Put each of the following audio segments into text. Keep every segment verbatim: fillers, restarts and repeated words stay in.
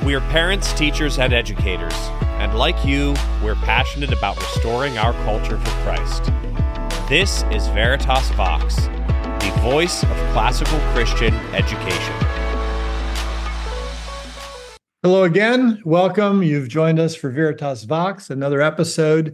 We're parents, teachers, and educators, and like you, we're passionate about restoring our culture for Christ. This is Veritas Vox, the voice of classical Christian education. Hello again. Welcome. You've joined us for Veritas Vox, another episode.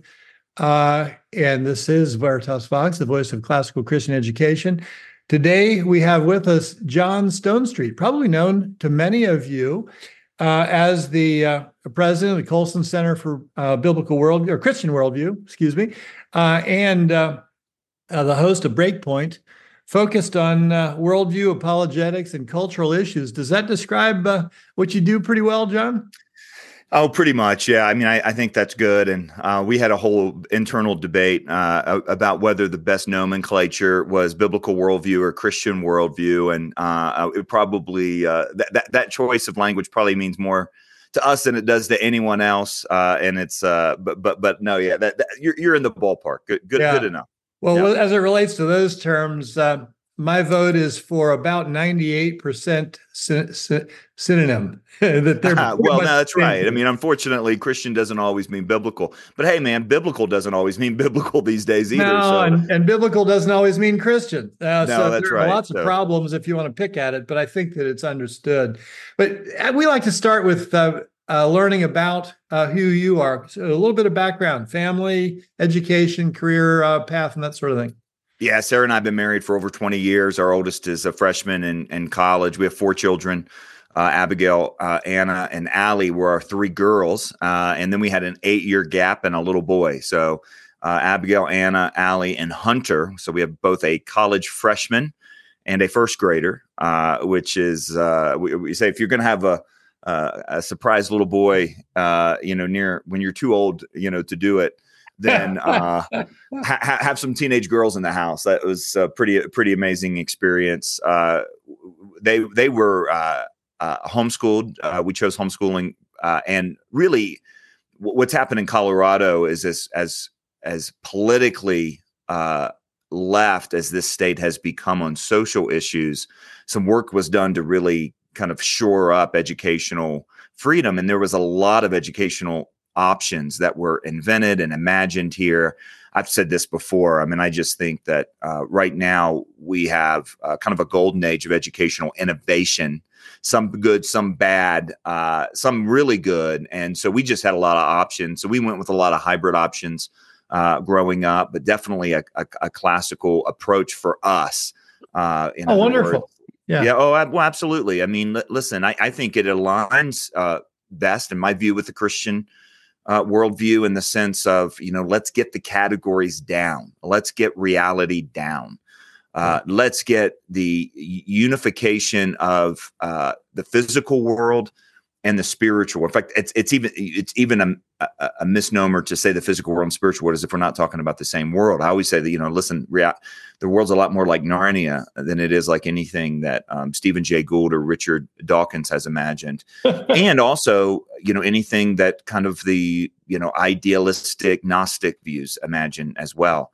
Uh, and this is Veritas Vox, the voice of classical Christian education. Today, we have with us John Stonestreet, probably known to many of you uh, as the uh, president of the Colson Center for uh, Biblical World or Christian Worldview, excuse me, uh, and uh, uh, the host of Breakpoint, focused on uh, worldview, apologetics, and cultural issues. Does that describe uh, what you do pretty well, John? Oh, pretty much. Yeah. I mean, I, I think that's good. And uh, we had a whole internal debate uh, about whether the best nomenclature was biblical worldview or Christian worldview. And uh, it probably uh, that, that that choice of language probably means more to us than it does to anyone else. Uh, and it's uh, but but but no, yeah, that, that you're you're in the ballpark. Good, good, yeah. good enough. Well, yeah. As it relates to those terms, uh, my vote is for about ninety-eight percent sy- sy- synonym. that they're well, no, that's right. I mean, unfortunately, Christian doesn't always mean biblical. But hey, man, biblical doesn't always mean biblical these days either. No, so. and, and biblical doesn't always mean Christian. Uh, no, so that's there are right. lots so. of problems if you want to pick at it, but I think that it's understood. But we like to start with uh, uh, learning about uh, who you are. So a little bit of background, family, education, career uh, path, and that sort of thing. Yeah, Sarah and I have been married for over twenty years. Our oldest is a freshman in, in college. We have four children. Uh, Abigail, uh, Anna, and Allie were our three girls. Uh, and then we had an eight-year gap and a little boy. So uh, Abigail, Anna, Allie, and Hunter. So we have both a college freshman and a first grader, uh, which is, uh, we, we say if you're going to have a, uh, a surprise little boy, uh, you know, near when you're too old, you know, to do it, then uh, ha- have some teenage girls in the house. That was a pretty, pretty amazing experience. Uh, they, they were, uh, Uh, homeschooled. Uh, we chose homeschooling, uh, and really, w- what's happened in Colorado is as as as politically uh, left as this state has become on social issues. Some work was done to really kind of shore up educational freedom, and there was a lot of educational options that were invented and imagined here. I've said this before. I mean, I just think that uh, right now we have uh, kind of a golden age of educational innovation. Some good, some bad, uh, some really good. And so we just had a lot of options. So we went with a lot of hybrid options uh, growing up, but definitely a, a, a classical approach for us. Uh, in oh, wonderful. Words. Yeah. Yeah. Oh, well, absolutely. I mean, l- listen, I, I think it aligns uh, best, in my view, with the Christian uh, worldview in the sense of, you know, let's get the categories down. Let's get reality down. Uh, let's get the unification of uh, the physical world and the spiritual. In fact, it's it's even it's even a, a, a misnomer to say the physical world and spiritual world as if we're not talking about the same world. I always say that, you know, listen, rea- the world's a lot more like Narnia than it is like anything that um, Stephen Jay Gould or Richard Dawkins has imagined, and also, you know, anything that kind of the, you know, idealistic Gnostic views imagine as well,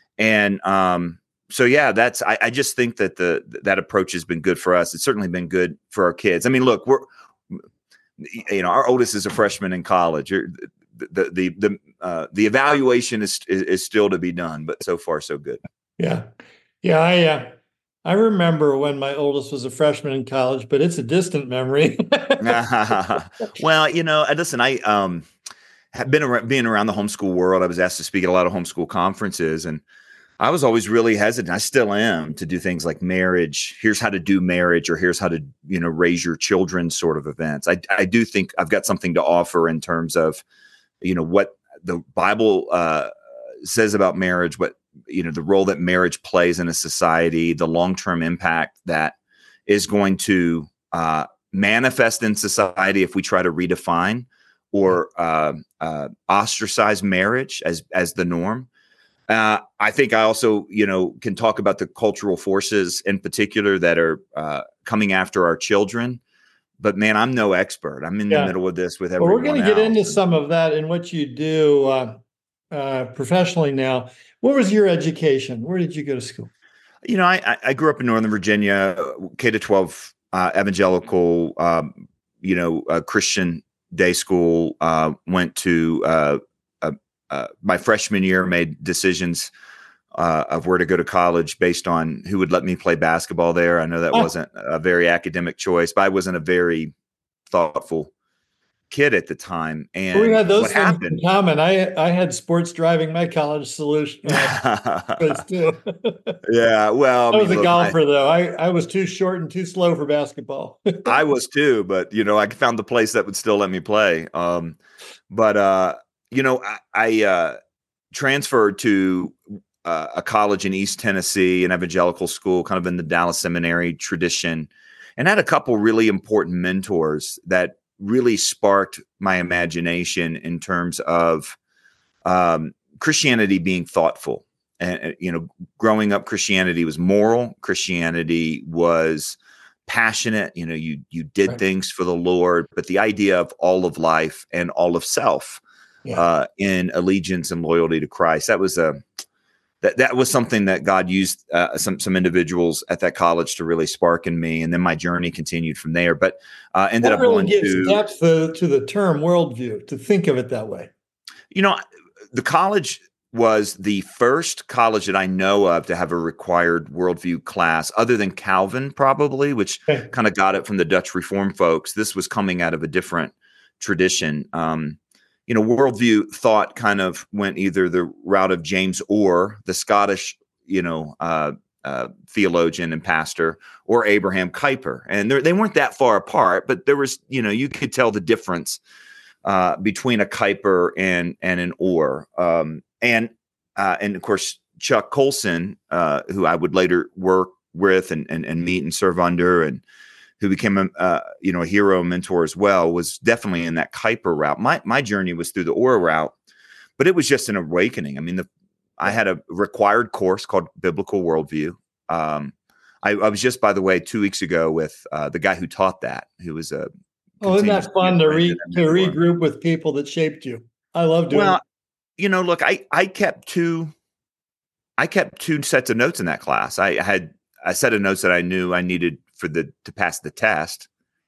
and um, So yeah, that's. I, I just think that the that approach has been good for us. It's certainly been good for our kids. I mean, look, we're, you know, our oldest is a freshman in college. The the the the, uh, the evaluation is, is is still to be done, but so far so good. Yeah, yeah. I uh, I remember when my oldest was a freshman in college, but it's a distant memory. Well, you know, listen, I um have been around, being around the homeschool world. I was asked to speak at a lot of homeschool conferences, and I was always really hesitant. I still am to do things like marriage. Here's how to do marriage, or here's how to, you know, raise your children sort of events. I, I do think I've got something to offer in terms of, you know, what the Bible uh, says about marriage, what, you know, the role that marriage plays in a society, the long-term impact that is going to uh, manifest in society if we try to redefine or uh, uh, ostracize marriage as as the norm. Uh, I think I also, you know, can talk about the cultural forces in particular that are uh, coming after our children. But man, I'm no expert. I'm in Yeah. the middle of this with Well, everyone we're going to get else. into some of that in what you do uh, uh, professionally now. What was your education? Where did you go to school? You know, I, I grew up in Northern Virginia, K to twelve uh, evangelical, um, you know, a Christian day school, uh, went to, uh, uh, uh, my freshman year, made decisions uh, of where to go to college based on who would let me play basketball there. I know that Oh. wasn't a very academic choice, but I wasn't a very thoughtful kid at the time. And we had those what things happened? in common. I I had sports driving my college solution uh, choice too. Yeah, well, I, I was mean, a look, golfer though. I, I was too short and too slow for basketball. I, I was too, but you know, I found the place that would still let me play. Um, but uh, you know, I, I uh, transferred to uh, a college in East Tennessee, an evangelical school, kind of in the Dallas Seminary tradition, and had a couple really important mentors that really sparked my imagination in terms of um, Christianity being thoughtful. And, you know, growing up, Christianity was moral. Christianity was passionate. You know, you you did Right. things for the Lord, but the idea of all of life and all of self Yeah. uh, in allegiance and loyalty to Christ. That was a that that was something that God used uh, some some individuals at that college to really spark in me, and then my journey continued from there. But uh, ended That up really going gives to depth to, to the term worldview, to think of it that way. you know the college was the first college that I know of to have a required worldview class, other than Calvin, probably, which Okay. kind of got it from the Dutch Reformed folks. This was coming out of a different tradition. Um, you know, worldview thought kind of went either the route of James Orr, the Scottish, you know, uh, uh, theologian and pastor, or Abraham Kuyper. And they weren't that far apart, but there was, you know, you could tell the difference uh, between a Kuyper and, and an Orr. Um, And uh, and of course, Chuck Colson, uh, who I would later work with and, and and meet and serve under, and who became a uh, you know a hero mentor as well, was definitely in that Kuyper route. My my journey was through the Orr route, but it was just an awakening. I mean, the I had a required course called Biblical Worldview. Um, I, I was just, by the way, two weeks ago with uh, the guy who taught that, who was a Oh, isn't continues that to be a fun to friend re and a to mentor. regroup with people that shaped you? I love doing Well, it. you know, look, I, I kept two, I kept two sets of notes in that class. I had a set of notes that I knew I needed for the, to pass the test.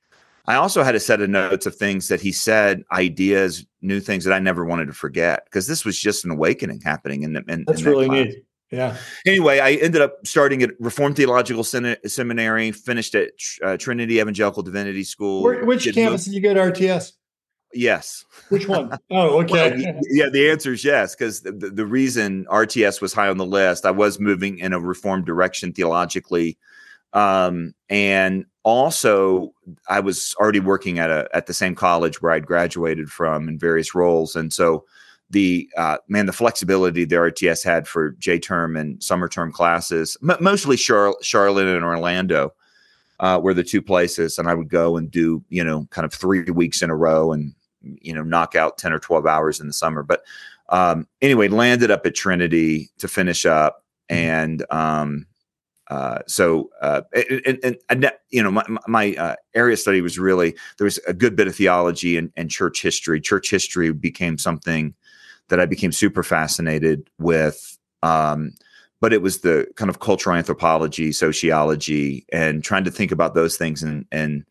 I also had a set of notes of things that he said, ideas, new things that I never wanted to forget, because this was just an awakening happening in, the, in, That's in that really class. neat. Yeah. Anyway, I ended up starting at Reformed Theological Sen- Seminary, finished at uh, Trinity Evangelical Divinity School. Where, which did campus mo- did you go to R T S? Yes. Which one? Oh, Well, okay. y- yeah, the answer is yes, because the, the, the reason R T S was high on the list, I was moving in a Reformed direction theologically. Um, and also I was already working at a, at the same college where I'd graduated from in various roles. And so the, uh, man, the flexibility the R T S had for J term and summer term classes, m- mostly Char- Charlotte and Orlando, uh, were the two places. And I would go and do, you know, kind of three weeks in a row and, you know, knock out ten or twelve hours in the summer. But, um, anyway, landed up at Trinity to finish up. And, um, Uh, so, uh, and, and, and, you know, my, my uh, area of study was really, there was a good bit of theology and, and church history. Church history became something that I became super fascinated with. Um, but it was the kind of cultural anthropology, sociology, and trying to think about those things and, and,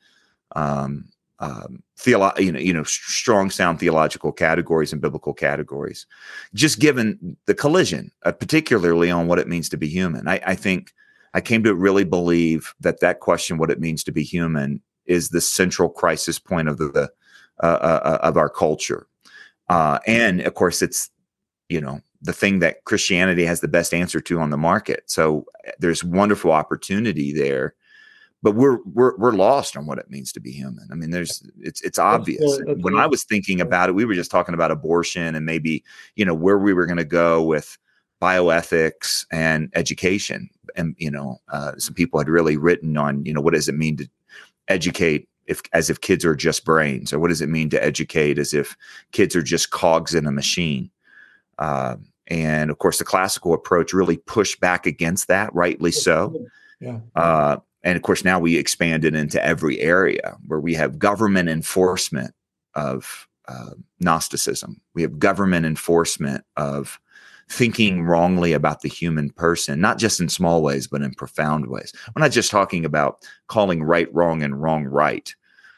um, um, theolo- you know, you know, strong, sound theological categories and biblical categories, just given the collision, uh, particularly on what it means to be human. I, I think, I came to really believe that that question, what it means to be human, is the central crisis point of the uh, uh, of our culture. Uh, and of course, it's, you know, the thing that Christianity has the best answer to on the market. So there's wonderful opportunity there, but we're we're we're lost on what it means to be human. I mean, there's it's it's obvious. That's really- that's When really- I was thinking about it, we were just talking about abortion and maybe, you know, where we were going to go with bioethics and education. And, you know, uh, some people had really written on, you know, what does it mean to educate if as if kids are just brains, or what does it mean to educate as if kids are just cogs in a machine? Uh, and of course, the classical approach really pushed back against that, rightly so. Yeah. Uh, and of course, now we expand it into every area where we have government enforcement of uh, Gnosticism. We have government enforcement of thinking wrongly about the human person, not just in small ways, but in profound ways. We're not just talking about calling right wrong and wrong right.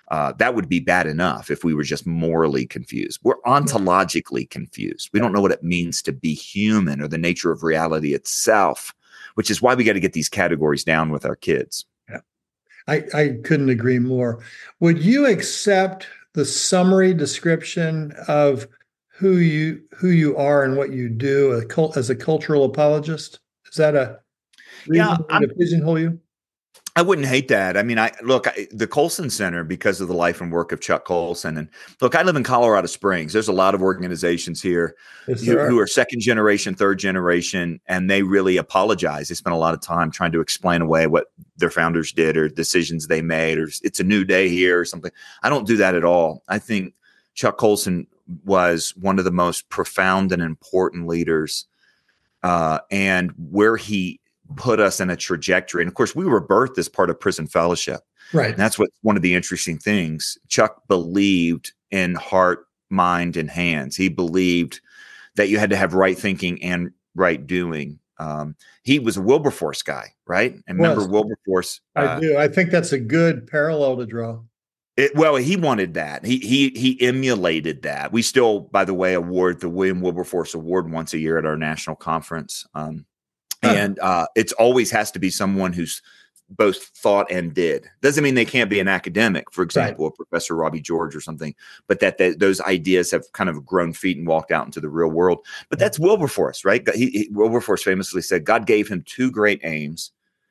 Uh, that would be bad enough if we were just morally confused. We're ontologically confused. We don't know what it means to be human or the nature of reality itself, which is why we got to get these categories down with our kids. Yeah, I, I couldn't agree more. Would you accept the summary description of who you who you are and what you do a cult, as a cultural apologist? Is that a reason Yeah, to pigeonhole you? I wouldn't hate that. I mean, I look, I, the Colson Center, because of the life and work of Chuck Colson. And look, I live in Colorado Springs. There's a lot of organizations here Yes, who, are. who are second generation, third generation, and they really apologize. They spent a lot of time trying to explain away what their founders did or decisions they made, or it's a new day here or something. I don't do that at all. I think Chuck Colson was one of the most profound and important leaders, uh, and where he put us in a trajectory. And of course, we were birthed as part of Prison Fellowship. Right. And that's what one of the interesting things. Chuck believed in heart, mind, and hands. He believed that you had to have right thinking and right doing. Um, he was a Wilberforce guy, right? And remember Was. Wilberforce? Uh, I do. I think that's a good parallel to draw. It, well, he wanted that. He he he emulated that. We still, by the way, award the William Wilberforce Award once a year at our national conference. Um, And uh, it's always has to be someone who's both thought and did. Doesn't mean they can't be an academic, for example, right. a Professor Robbie George or something, but that, that those ideas have kind of grown feet and walked out into the real world. But that's Wilberforce, right? He, he, Wilberforce famously said God gave him two great aims,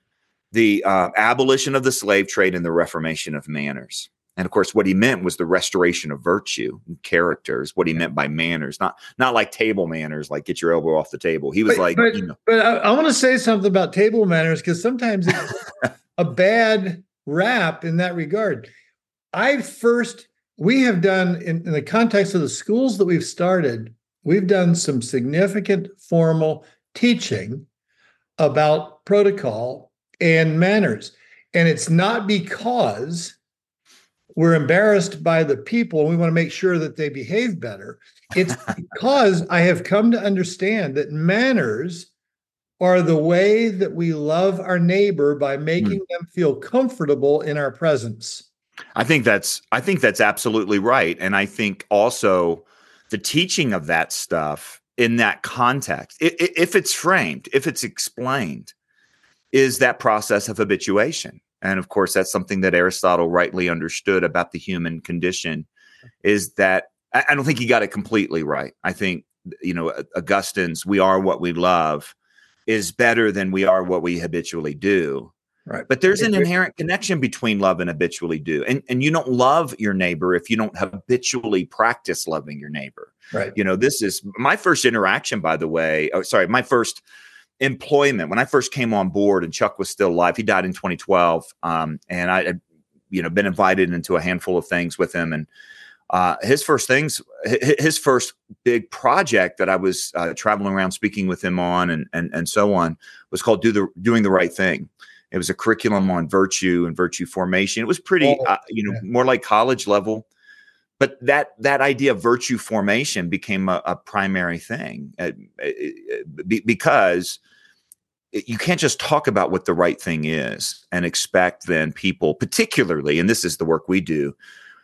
the uh, abolition of the slave trade and the reformation of manners. And of course, what he meant was the restoration of virtue and characters. What he meant by manners, not not like table manners, like get your elbow off the table. He was but, like, but, you know. But I, I want to say something about table manners because sometimes it's a bad rap in that regard. I first, we have done in, in the context of the schools that we've started, we've done some significant formal teaching about protocol and manners, and it's not because we're embarrassed by the people and we want to make sure that they behave better. It's because I have come to understand that manners are the way that we love our neighbor by making mm. them feel comfortable in our presence. I think that's, I think that's absolutely right. And I think also the teaching of that stuff in that context, if it's framed, if it's explained, is that process of habituation. And of course, that's something that Aristotle rightly understood about the human condition, is that I don't think he got it completely right. I think, you know, Augustine's "we are what we love" is better than "we are what we habitually do." Right. But there's an inherent connection between love and habitually do. And, and you don't love your neighbor if you don't habitually practice loving your neighbor. Right. You know, this is my first interaction, by the way. Oh, sorry, my first employment when I first came on board, and Chuck was still alive. He died in twenty twelve, um, and I had, you know, been invited into a handful of things with him. And uh, his first things, his first big project that I was uh, traveling around speaking with him on, and and and so on, was called "Do the Doing the Right Thing." It was a curriculum on virtue and virtue formation. It was pretty, oh, uh, you know, yeah. more like college level. But that that idea of virtue formation became a, a primary thing uh, be, because you can't just talk about what the right thing is and expect then people, particularly, and this is the work we do,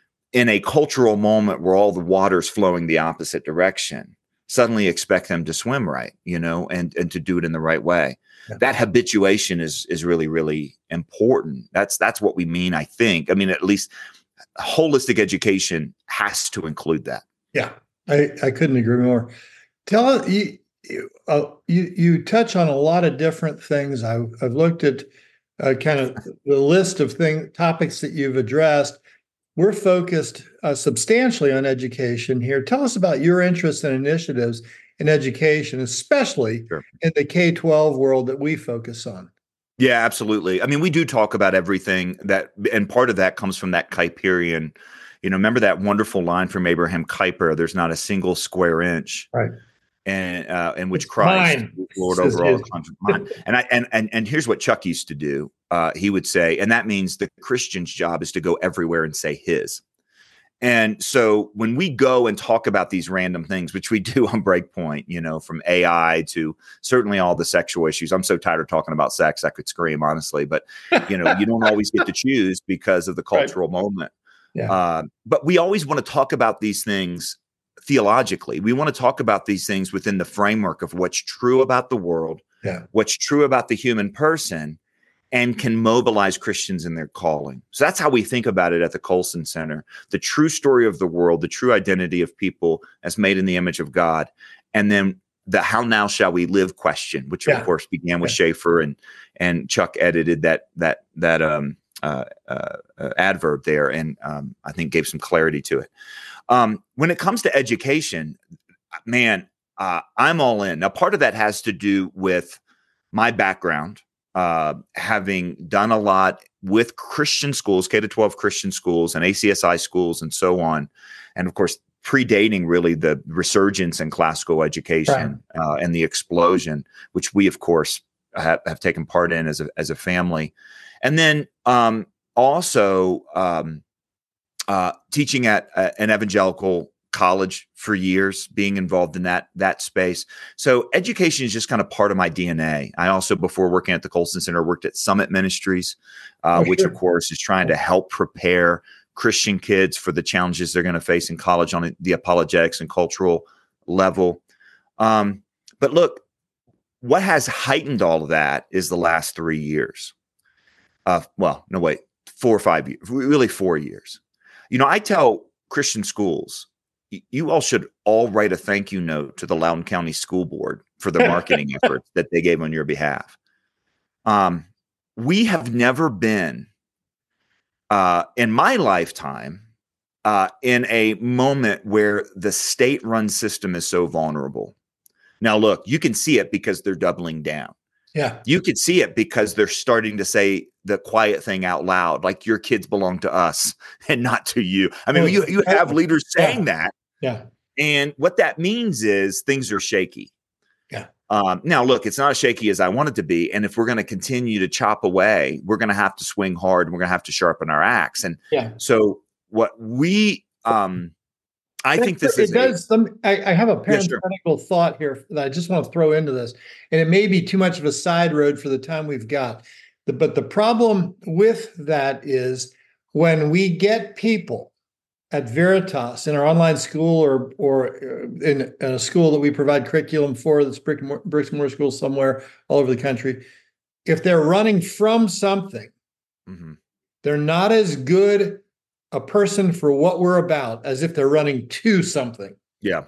in a cultural moment where all the water's flowing the opposite direction, suddenly expect them to swim right, you know, and, and to do it in the right way. Yeah. That habituation is is really, really important. That's that's what we mean, I think. I mean, at least holistic education has to include that. Yeah, I, I couldn't agree more. Tell you, uh, you you touch on a lot of different things. I, I've looked at uh, kind of the list of thing topics that you've addressed. We're focused uh, substantially on education here. Tell us about your interests and initiatives in education, especially sure. in the K twelve world that we focus on. Yeah, absolutely. I mean, we do talk about everything that, and part of that comes from that Kuyperian, you know, remember that wonderful line from Abraham Kuyper, "There's not a single square inch." Right. And uh, in which it's Christ mine. Lord over all the country. And I and and and here's what Chuck used to do. Uh, he would say, and that means the Christian's job is to go everywhere and say his. And so when we go and talk about these random things, which we do on Breakpoint, you know, from A I to certainly all the sexual issues. I'm so tired of talking about sex, I could scream, honestly. But, you know, you don't always get to choose because of the cultural right. moment. Yeah. Uh, but we always want to talk about these things theologically. We want to talk about these things within the framework of what's true about the world, Yeah. what's true about the human person, and can mobilize Christians in their calling. So that's how we think about it at the Colson Center: the true story of the world, the true identity of people as made in the image of God, and then the "how now shall we live" question, which Yeah. of course began with Yeah. Schaeffer, and and Chuck edited that that that um, uh, uh, uh, adverb there, and um, I think gave some clarity to it. Um, when it comes to education, man, uh, I'm all in. Now, part of that has to do with my background. Uh, having done a lot with Christian schools, K to twelve Christian schools and A C S I schools and so on. And of course, predating really the resurgence in classical education Right. uh, and the explosion, which we, of course, have, have taken part in as a, as a family. And then um, also um, uh, teaching at uh, an evangelical college for years, being involved in that that space. So education is just kind of part of my D N A. I also, before working at the Colson Center, worked at Summit Ministries, uh, Oh, which sure. of course is trying to help prepare Christian kids for the challenges they're going to face in college on the apologetics and cultural level. Um, but look, what has heightened all of that is the last three years. Uh, well, no, wait, four or five years, really four years. You know, I tell Christian schools, you all should all write a thank you note to the Loudoun County School Board for the marketing efforts that they gave on your behalf. Um, we have never been, uh, in my lifetime, uh, in a moment where the state-run system is so vulnerable. Now, look, you can see it because they're doubling down. Yeah. You could see it because they're starting to say the quiet thing out loud, like your kids belong to us and not to you. I mean, Oh, you, you have leaders saying yeah. that. Yeah. And what that means is things are shaky. Yeah. Um, now, look, it's not as shaky as I want it to be. And if we're going to continue to chop away, we're going to have to swing hard and we're going to have to sharpen our axe. And Yeah. so what we, um, I It- think this it is, does. Let me, I, I have a Yeah, sure. parenthetical thought here that I just want to throw into this, and it may be too much of a side road for the time we've got. The, but the problem with that is when we get people at Veritas in our online school or or in, in a school that we provide curriculum for, that's brick and mortar, bricks and mortar school somewhere all over the country, if they're running from something, Mhm. they're not as good a person for what we're about as if they're running to something. Yeah.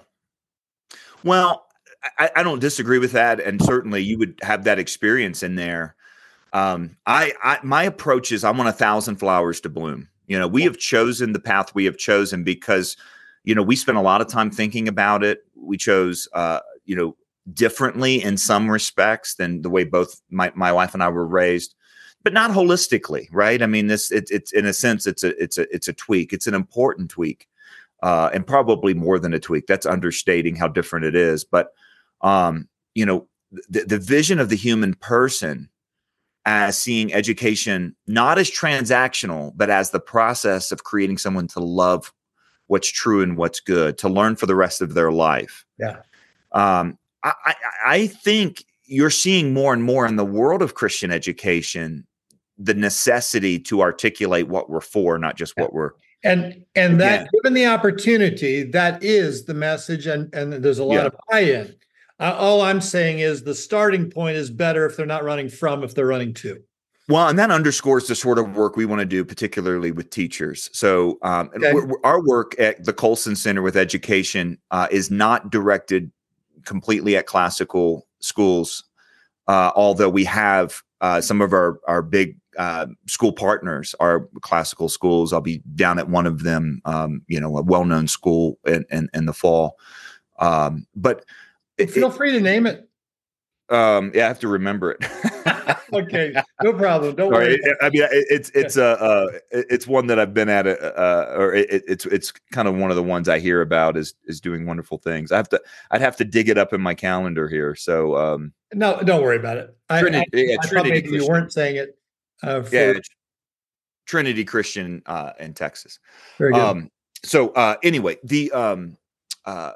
Well, I, I don't disagree with that. And certainly you would have that experience in there. Um, I, I, my approach is I want a thousand flowers to bloom. You know, we have chosen the path we have chosen because, you know, we spent a lot of time thinking about it. We chose, uh, you know, differently in some respects than the way both my, my wife and I were raised, but not holistically. Right. I mean, this, it, it's in a sense, it's a, it's a, it's a tweak. It's an important tweak, uh, and probably more than a tweak. That's understating how different it is. But, um, you know, the, the vision of the human person as seeing education not as transactional, but as the process of creating someone to love what's true and what's good, to learn for the rest of their life. Yeah. Um, I, I, I think you're seeing more and more in the world of Christian education the necessity to articulate what we're for, not just what we're. And and that, Yeah. given the opportunity, that is the message, and, and there's a lot Yeah. of buy-in. Uh, all I'm saying is the starting point is better if they're not running from, if they're running to. Well, and that underscores the sort of work we want to do, particularly with teachers. So um, and Okay. we're, we're- our work at the Colson Center with education uh, is not directed completely at classical schools, uh, although we have uh, some of our, our big uh, school partners are classical schools. I'll be down at one of them, um, you know, a well-known school in, in, in the fall. Um, but it, Feel free to name it. um, yeah, I have to remember it. Okay, no problem. Don't Sorry, worry. it- I mean, it- it's it's a uh, it- it's one that I've been at, uh, uh, or it, it's it's kind of one of the ones I hear about is is doing wonderful things. I have to I'd have to dig it up in my calendar here. So um, No, don't worry about it. I, Trinity, I, yeah, I thought Trinity maybe you Christian. weren't saying it. Uh, for, yeah, it's Trinity Christian uh, in Texas. very good. Um, so uh, anyway, the um, uh,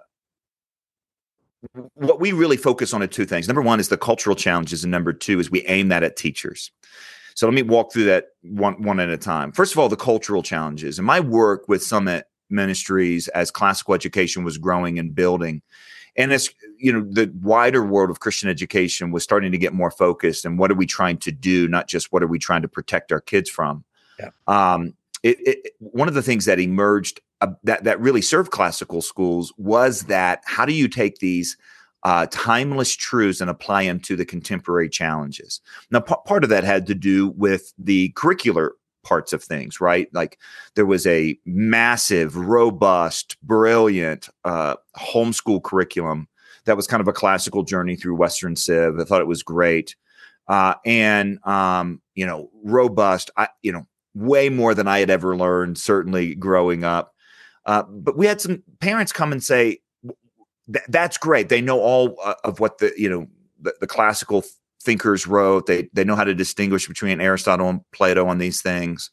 what we really focus on are two things. Number one is the cultural challenges, and number two is we aim that at teachers. So let me walk through that one, one at a time. First of all, the cultural challenges. In my work with Summit Ministries as classical education was growing and building, and as you know, the wider world of Christian education was starting to get more focused. And what are we trying to do? Not just what are we trying to protect our kids from? Yeah. Um, it, it, one of the things that emerged uh, that that really served classical schools was that how do you take these uh, timeless truths and apply them to the contemporary challenges? Now, p- part of that had to do with the curricular parts of things, right? Like there was a massive, robust, brilliant uh, homeschool curriculum that was kind of a classical journey through Western Civ. I thought it was great. Uh, and, um, you know, robust, I, you know, way more than I had ever learned, certainly growing up. Uh, but we had some parents come and say, that's great. They know all uh, of what the, you know, the, the classical thinkers wrote. They they know how to distinguish between Aristotle and Plato on these things,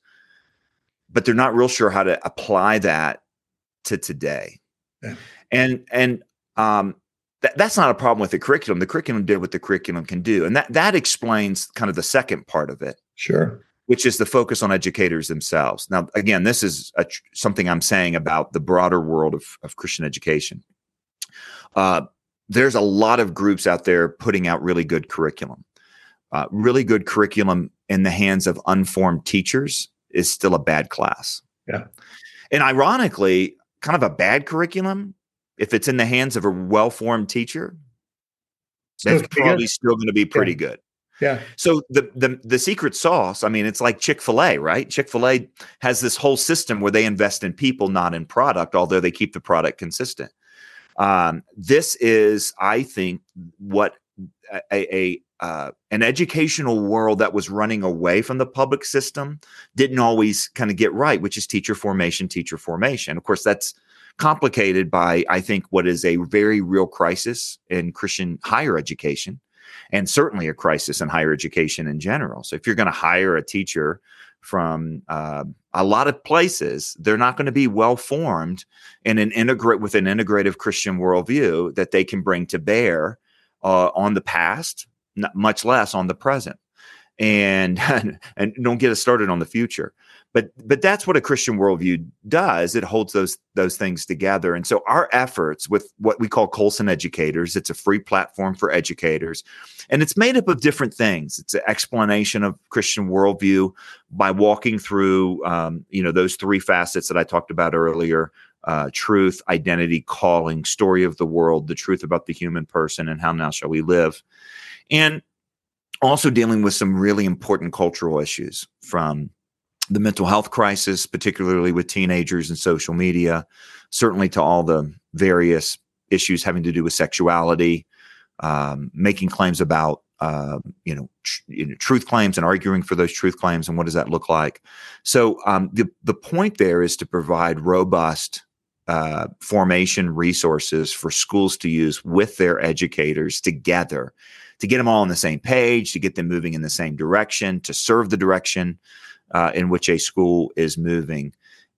but they're not real sure how to apply that to today. Yeah. And and um, th- that's not a problem with the curriculum. The curriculum did what the curriculum can do, and that that explains kind of the second part of it. Sure. Which is the focus on educators themselves. Now, again, this is a tr- something I'm saying about the broader world of, of Christian education. Uh, there's a lot of groups out there putting out really good curriculum. Uh, really good curriculum in the hands of unformed teachers is still a bad class. Yeah. And ironically, kind of a bad curriculum, if it's in the hands of a well-formed teacher, Still that's probably good. still going to be pretty Yeah. good. Yeah. So the, the the secret sauce, I mean, it's like Chick-fil-A, right? Chick-fil-A has this whole system where they invest in people, not in product, although they keep the product consistent. Um, this is, I think, what a, a uh, an educational world that was running away from the public system didn't always kind of get right, which is teacher formation, teacher formation. Of course, that's complicated by, I think, what is a very real crisis in Christian higher education, and certainly a crisis in higher education in general. So if you're going to hire a teacher from uh, a lot of places, they're not going to be well formed in an integrate with an integrative Christian worldview that they can bring to bear uh, on the past, not much less on the present, and and don't get us started on the future. But but that's what a Christian worldview does. It holds those those things together. And so our efforts with what we call Colson Educators, it's a free platform for educators, and it's made up of different things. It's an explanation of Christian worldview by walking through um, you know those three facets that I talked about earlier: uh, truth, identity, calling, story of the world, the truth about the human person, and how now shall we live, and also dealing with some really important cultural issues from the mental health crisis, particularly with teenagers and social media, certainly to all the various issues having to do with sexuality, um, making claims about, uh, you know, tr- you know, truth claims and arguing for those truth claims. And what does that look like? So um, the, the point there is to provide robust uh, formation resources for schools to use with their educators together, to get them all on the same page, to get them moving in the same direction, to serve the direction Uh, in which a school is moving.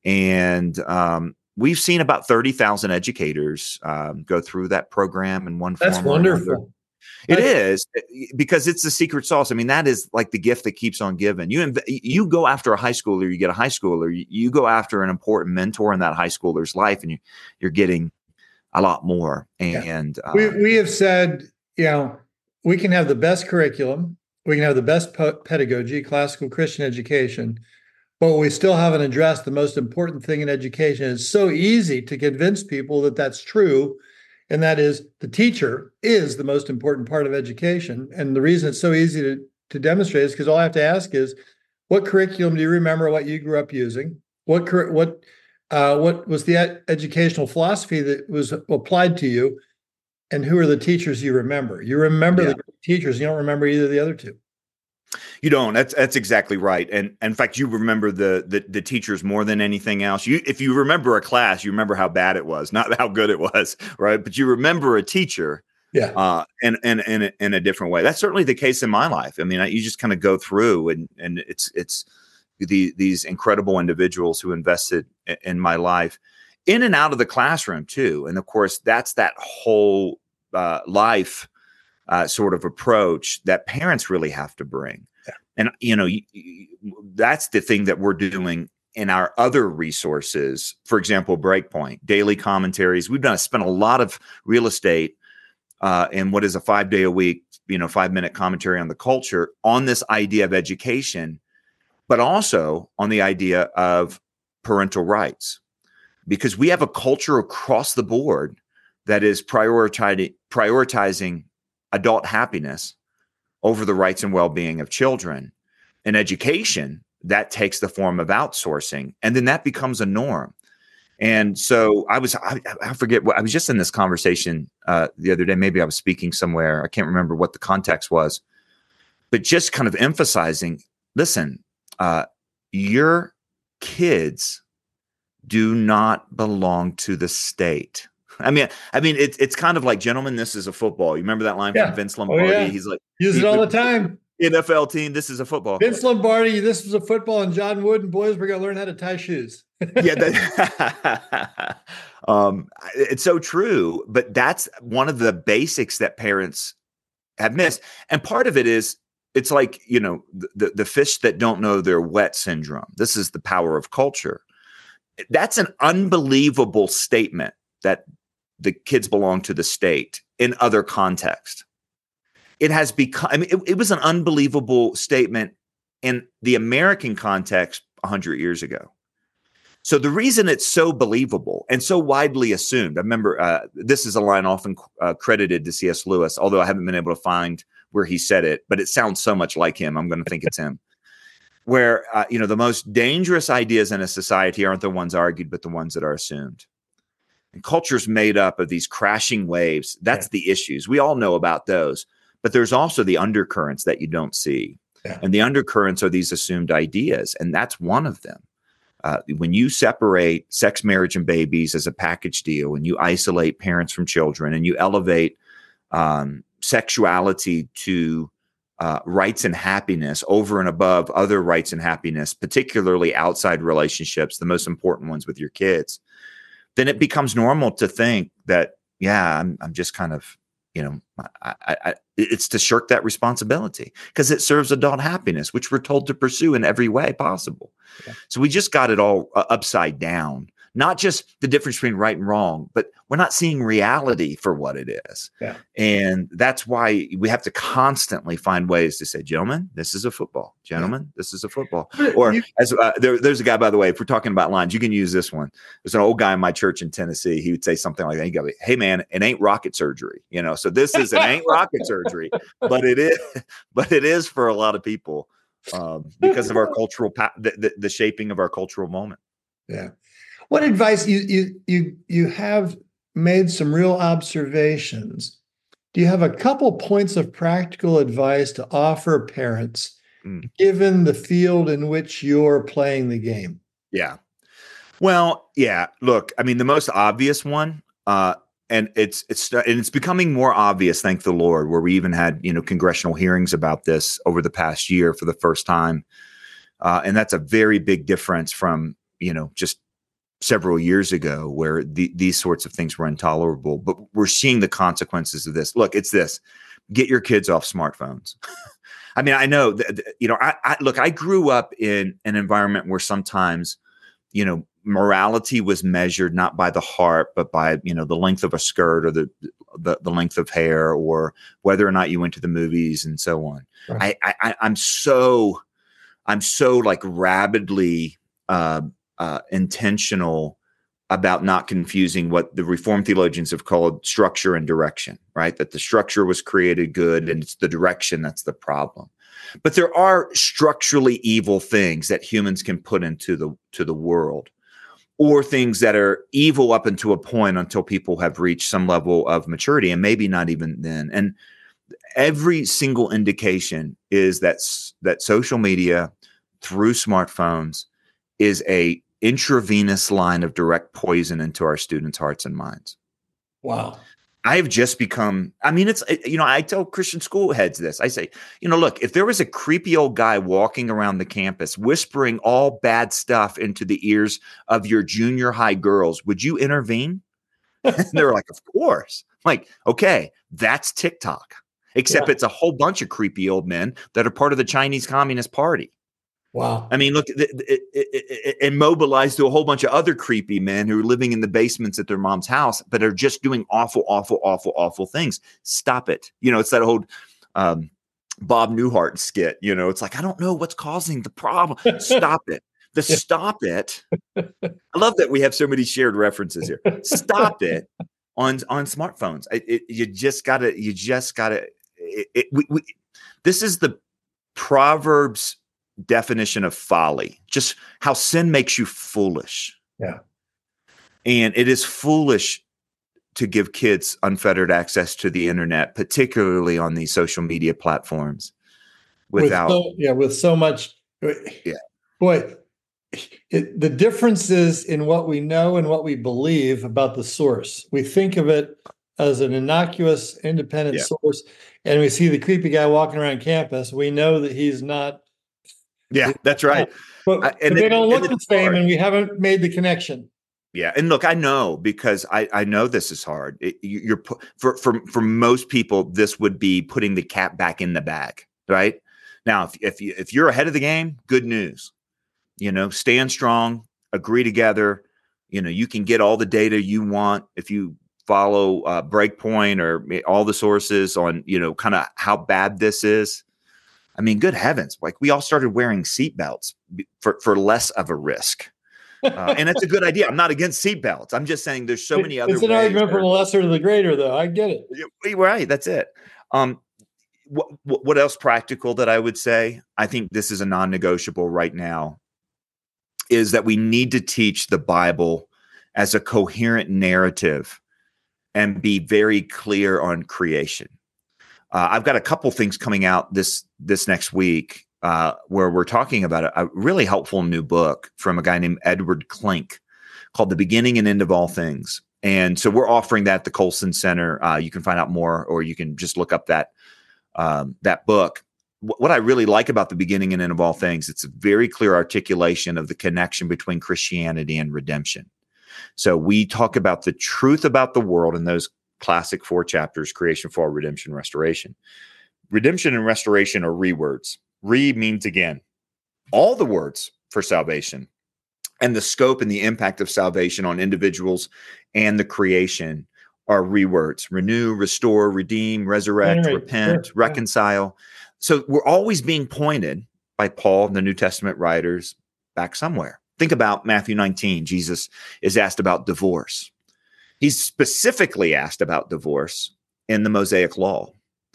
And um, we've seen about thirty thousand educators um, go through that program in one form That's or wonderful. another. It is, because it's the secret sauce. I mean, that is like the gift that keeps on giving. You inv- you go after a high schooler, you get a high schooler. You, you go after an important mentor in that high schooler's life, and you, you're getting a lot more. And yeah. we uh, we have said, you know, we can have the best curriculum, we can have the best po- pedagogy, classical Christian education, but we still haven't addressed the most important thing in education. It's so easy to convince people that that's true, and that is the teacher is the most important part of education. And the reason it's so easy to, to demonstrate is because all I have to ask is, what curriculum do you remember what you grew up using? What cur- what uh, what was the ed- educational philosophy that was applied to you? And who are the teachers you remember? You remember Yeah. the teachers. You don't remember either of the other two. You don't. That's that's exactly right. And, and in fact, you remember the, the the teachers more than anything else. You, if you remember a class, you remember how bad it was, not how good it was, right? But you remember a teacher, yeah, uh, in in in a, in a different way. That's certainly the case in my life. I mean, I, you just kind of go through, and and it's it's the, these incredible individuals who invested in, in my life, in and out of the classroom too. And of course, that's that whole uh, life uh, sort of approach that parents really have to bring. Yeah. And, you know, that's the thing that we're doing in our other resources. For example, Breakpoint, daily commentaries. We've done spent a lot of real estate uh, in what is a five day a week, you know, five minute commentary on the culture on this idea of education, but also on the idea of parental rights, because we have a culture across the board that is prioritizing prioritizing adult happiness over the rights and well-being of children. In education, that takes the form of outsourcing, and then that becomes a norm. And so I was, I, I forget what, I was just in this conversation uh, the other day. Maybe I was speaking somewhere. I can't remember what the context was, but just kind of emphasizing, listen, uh, your kids do not belong to the state. I mean, I mean, it's it's kind of like, gentlemen, this is a football. You remember that line yeah. from Vince Lombardi? Oh, yeah. He's like, use it all the time. N F L team, this is a football. Vince Lombardi, this is a football, and John Wooden, boys, we're gonna learn how to tie shoes. yeah, that, um, it's so true. But that's one of the basics that parents have missed, and part of it is it's like, you know, the the fish that don't know they're wet syndrome. This is the power of culture. That's an unbelievable statement that the kids belong to the state in other contexts. It has become, I mean, it, it was an unbelievable statement in the American context one hundred years ago. So the reason it's so believable and so widely assumed, I remember uh, this is a line often uh, credited to C S Lewis, although I haven't been able to find where he said it, but it sounds so much like him. I'm going to think it's him. Where, uh, you know, the most dangerous ideas in a society aren't the ones argued, but the ones that are assumed. And culture's made up of these crashing waves. That's yeah. the issues. We all know about those. But there's also the undercurrents that you don't see. Yeah. And the undercurrents are these assumed ideas. And that's one of them. Uh, when you separate sex, marriage, and babies as a package deal, and you isolate parents from children, and you elevate um, sexuality to uh, rights and happiness over and above other rights and happiness, particularly outside relationships, the most important ones with your kids, then it becomes normal to think that, yeah, I'm, I'm just kind of, you know, I, I, it's to shirk that responsibility because it serves adult happiness, which we're told to pursue in every way possible. Yeah. So we just got it all uh, upside down, not just the difference between right and wrong, but we're not seeing reality for what it is. Yeah. And that's why we have to constantly find ways to say, gentlemen, this is a football. Gentlemen, yeah. this is a football. Or you, as uh, there, there's a guy, by the way, if we're talking about lines, you can use this one. There's an old guy in my church in Tennessee. He would say something like that. He'd go, hey, man, it ain't rocket surgery. You know, so this is, it ain't rocket surgery, but it is, but it is for a lot of people um, because of our cultural, pa- the, the, the shaping of our cultural moment. Yeah. What advice you you you you have made some real observations. Do you have a couple points of practical advice to offer parents, mm. given the field in which you're playing the game? Yeah. Well, yeah. Look, I mean, the most obvious one, uh, and it's it's and it's becoming more obvious, thank the Lord, where we even had, you know, congressional hearings about this over the past year for the first time, uh, and that's a very big difference from, you know, just several years ago where the, these sorts of things were intolerable, but we're seeing the consequences of this. Look, it's this: get your kids off smartphones. I mean, I know that, you know, I, I look, I grew up in an environment where sometimes, you know, morality was measured not by the heart, but by, you know, the length of a skirt or the, the, the length of hair or whether or not you went to the movies and so on. Right. I, I, I'm so, I'm so like rabidly, uh, Uh, intentional about not confusing what the Reformed theologians have called structure and direction, right? That the structure was created good and it's the direction that's the problem. But there are structurally evil things that humans can put into the to the world, or things that are evil up until a point until people have reached some level of maturity, and maybe not even then. And every single indication is that that social media through smartphones is a intravenous line of direct poison into our students' hearts and minds. Wow. I have just become, I mean, it's, you know, I tell Christian school heads this. I say, you know, look, if there was a creepy old guy walking around the campus whispering all bad stuff into the ears of your junior high girls, would you intervene? And they're like, of course. I'm like, okay, that's TikTok. except Yeah. it's a whole bunch of creepy old men that are part of the Chinese Communist Party. Wow. I mean, look, it, it, it, it, and mobilized to a whole bunch of other creepy men who are living in the basements at their mom's house, but are just doing awful, awful, awful, awful things. Stop it. You know, it's that old um, Bob Newhart skit. You know, it's like, I don't know what's causing the problem. Stop it. The stop it. I love that we have so many shared references here. Stop it on on smartphones. It, it, you just gotta. You just gotta. It, it, we, we, this is the Proverbs definition of folly, just how sin makes you foolish. Yeah. And it is foolish to give kids unfettered access to the internet, particularly on these social media platforms. Without, with so, yeah, with so much, yeah, boy, it, the differences in what we know and what we believe about the source. We think of it as an innocuous, independent yeah. source, and we see the creepy guy walking around campus. We know that he's not. Yeah, that's right. But, I, and but they it, don't look the same, hard. and we haven't made the connection. Yeah, and look, I know because I, I know this is hard. It, you, you're for for for most people, this would be putting the cat back in the bag, right? Now, if if you, if you're ahead of the game, good news. You know, stand strong, agree together. You know, you can get all the data you want if you follow uh, Breakpoint or all the sources on, you know, kind of how bad this is. I mean, good heavens, like we all started wearing seatbelts for, for less of a risk. Uh, and it's a good idea. I'm not against seatbelts. I'm just saying there's so many other ways. It's an argument from the lesser to the greater, though. I get it. Right. That's it. Um, what, what else practical that I would say? I think this is a non-negotiable right now, is that we need to teach the Bible as a coherent narrative and be very clear on creation. Uh, I've got a couple things coming out this this next week uh, where we're talking about a, a really helpful new book from a guy named Edward Klink called The Beginning and End of All Things. And so we're offering that at the Colson Center. Uh, you can find out more, or you can just look up that um, that book. W- what I really like about The Beginning and End of All Things, it's a very clear articulation of the connection between Christianity and redemption. So we talk about the truth about the world in those classic four chapters: creation, fall, redemption, restoration. Redemption and restoration are re-words. Re means again. All the words for salvation and the scope and the impact of salvation on individuals and the creation are re-words: renew, restore, redeem, resurrect, Right, repent, sure, reconcile. Yeah. So we're always being pointed by Paul and the New Testament writers back somewhere. Think about Matthew nineteen. Jesus is asked about divorce. He's specifically asked about divorce in the Mosaic Law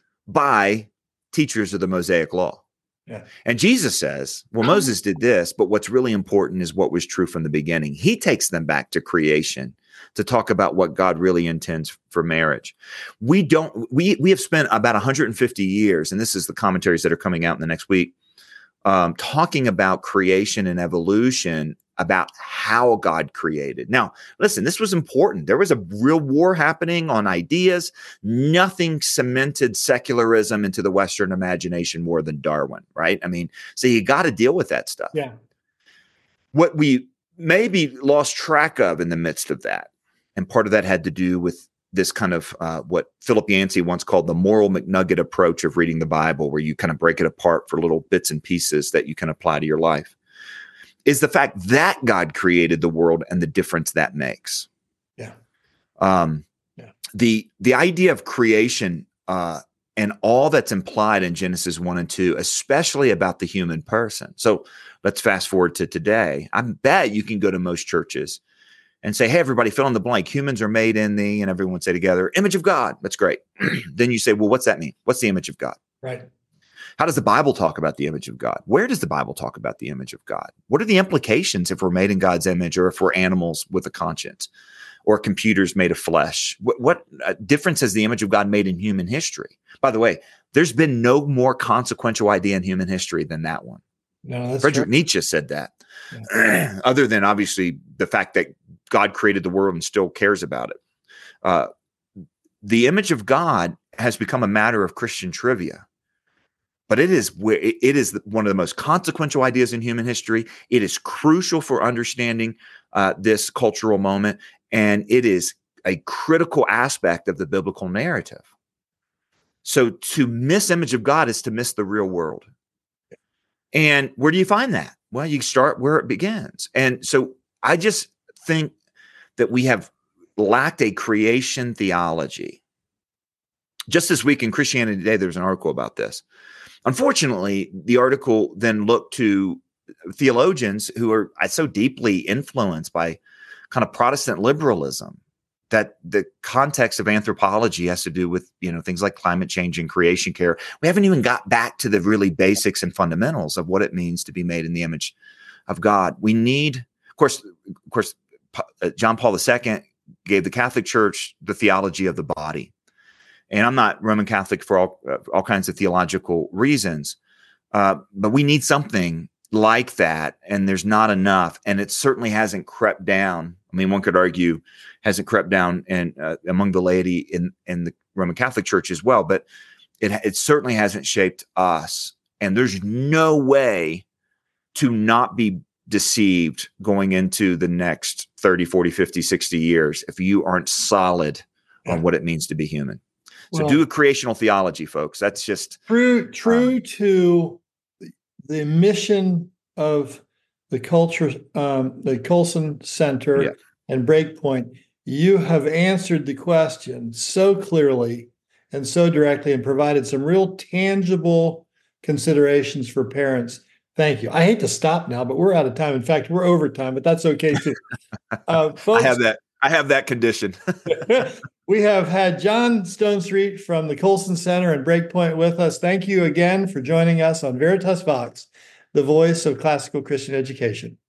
by teachers of the Mosaic Law. Yeah. And Jesus says, well, Moses did this, but what's really important is what was true from the beginning. He takes them back to creation to talk about what God really intends for marriage. We don't, we, we have spent about one hundred fifty years, and this is the commentaries that are coming out in the next week, um, talking about creation and evolution, about how God created. Now, listen, this was important. There was a real war happening on ideas. Nothing cemented secularism into the Western imagination more than Darwin, right? I mean, so you got to deal with that stuff. Yeah. What we maybe lost track of in the midst of that, and part of that had to do with this kind of uh, what Philip Yancey once called the moral McNugget approach of reading the Bible, where you kind of break it apart for little bits and pieces that you can apply to your life, is the fact that God created the world and the difference that makes. Yeah. Um, yeah. The the idea of creation uh, and all that's implied in Genesis one and two, especially about the human person. So let's fast forward to today. I bet you can go to most churches and say, hey, everybody, fill in the blank. Humans are made in the, and everyone say together, image of God. That's great. Then you say, well, what's that mean? What's the image of God? Right. How does the Bible talk about the image of God? Where does the Bible talk about the image of God? What are the implications if we're made in God's image, or if we're animals with a conscience, or computers made of flesh? What, what uh, difference has the image of God made in human history? By the way, there's been no more consequential idea in human history than that one. No, that's Friedrich right. Nietzsche said that. Yeah. Other than obviously the fact that God created the world and still cares about it. Uh, the image of God has become a matter of Christian trivia. But it is where it is one of the most consequential ideas in human history. It is crucial for understanding uh, this cultural moment, and it is a critical aspect of the biblical narrative. So to miss image of God is to miss the real world. And where do you find that? Well, you start where it begins. And so I just think that we have lacked a creation theology. Just this week in Christianity Today, there's an article about this. Unfortunately, the article then looked to theologians who are so deeply influenced by kind of Protestant liberalism that the context of anthropology has to do with, you know, things like climate change and creation care. We haven't even got back to the really basics and fundamentals of what it means to be made in the image of God. We need, of course, of course, John Paul the Second gave the Catholic Church the theology of the body. And I'm not Roman Catholic for all, uh, all kinds of theological reasons, uh, but we need something like that, and there's not enough, and it certainly hasn't crept down. I mean, one could argue hasn't crept down in, uh, among the laity in, in the Roman Catholic Church as well, but it, it certainly hasn't shaped us, and there's no way to not be deceived going into the next thirty, forty, fifty, sixty years if you aren't solid yeah. on what it means to be human. So well, do a creational theology, folks. That's just true. True um, to the mission of the culture, um, the Colson Center yeah. and Breakpoint. You have answered the question so clearly and so directly, and provided some real tangible considerations for parents. Thank you. I hate to stop now, but we're out of time. In fact, we're over time, but that's okay too. Uh, folks, I have that. I have that condition. We have had John Stonestreet from the Colson Center and Breakpoint with us. Thank you again for joining us on Veritas Vox, the voice of classical Christian education.